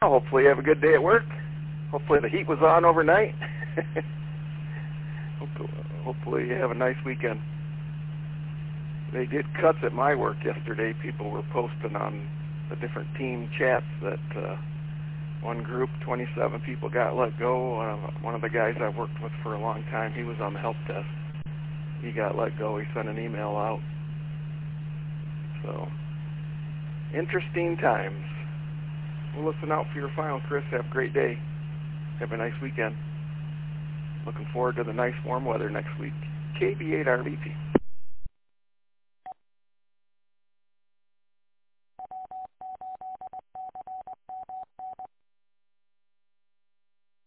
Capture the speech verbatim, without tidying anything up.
Hopefully you have a good day at work. Hopefully the heat was on overnight. Hopefully you have a nice weekend. They did cuts at my work yesterday. People were posting on the different team chats that uh, one group, twenty-seven people got let go. Uh, one of the guys I worked with for a long time, he was on the help desk. He got let go. He sent an email out. So, interesting times. Well, listen out for your final, Chris. Have a great day. Have a nice weekend. Looking forward to the nice warm weather next week. K B eight R V P.